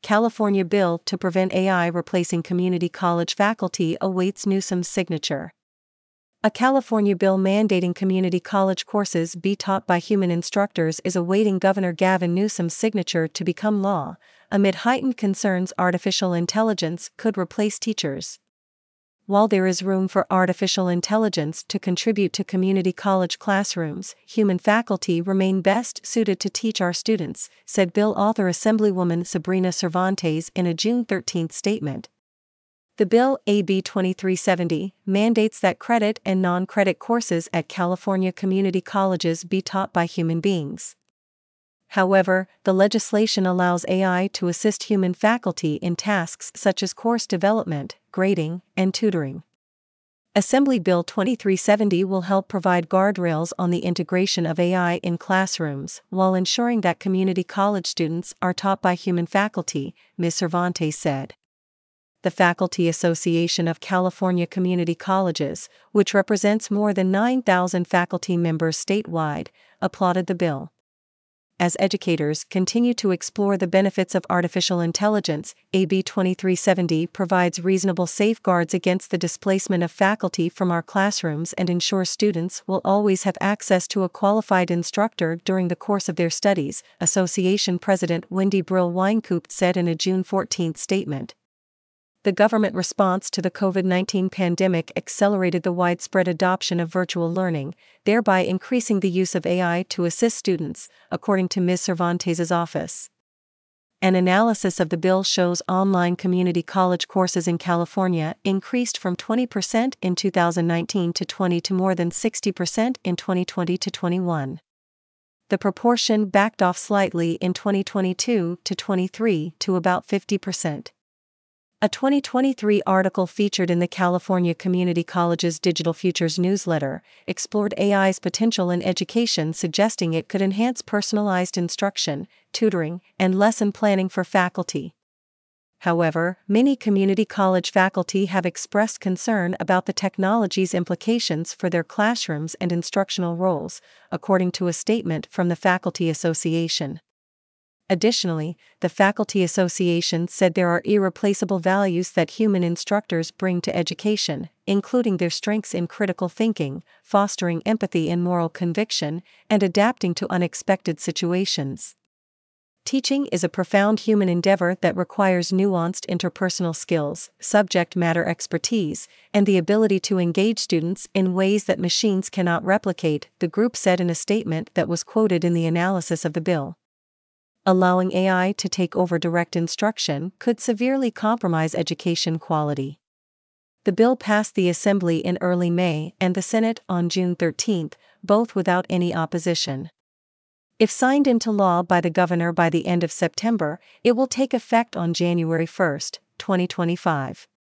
California bill to prevent AI replacing community college faculty awaits Newsom's signature. A California bill mandating community college courses be taught by human instructors is awaiting Governor Gavin Newsom's signature to become law, amid heightened concerns artificial intelligence could replace teachers. While there is room for artificial intelligence to contribute to community college classrooms, human faculty remain best suited to teach our students, said bill author Assemblywoman Sabrina Cervantes in a June 13 statement. The bill, AB 2370, mandates that credit and non-credit courses at California community colleges be taught by human beings. However, the legislation allows AI to assist human faculty in tasks such as course development, grading, and tutoring. Assembly Bill 2370 will help provide guardrails on the integration of AI in classrooms while ensuring that community college students are taught by human faculty, Ms. Cervantes said. The Faculty Association of California Community Colleges, which represents more than 9,000 faculty members statewide, applauded the bill. As educators continue to explore the benefits of artificial intelligence, AB 2370 provides reasonable safeguards against the displacement of faculty from our classrooms and ensures students will always have access to a qualified instructor during the course of their studies, Association President Wendy Brill Wynkoop said in a June 14 statement. The government response to the COVID-19 pandemic accelerated the widespread adoption of virtual learning, thereby increasing the use of AI to assist students, according to Ms. Cervantes' office. An analysis of the bill shows online community college courses in California increased from 20% in 2019 to 20% to more than 60% in 2020 to 21. The proportion backed off slightly in 2022 to 23 to about 50%. A 2023 article featured in the California Community College's Digital Futures newsletter explored AI's potential in education, suggesting it could enhance personalized instruction, tutoring, and lesson planning for faculty. However, many community college faculty have expressed concern about the technology's implications for their classrooms and instructional roles, according to a statement from the Faculty Association. Additionally, the Faculty Association said there are irreplaceable values that human instructors bring to education, including their strengths in critical thinking, fostering empathy and moral conviction, and adapting to unexpected situations. Teaching is a profound human endeavor that requires nuanced interpersonal skills, subject matter expertise, and the ability to engage students in ways that machines cannot replicate, the group said in a statement that was quoted in the analysis of the bill. Allowing AI to take over direct instruction could severely compromise education quality. The bill passed the Assembly in early May and the Senate on June 13, both without any opposition. If signed into law by the governor by the end of September, it will take effect on January 1, 2025.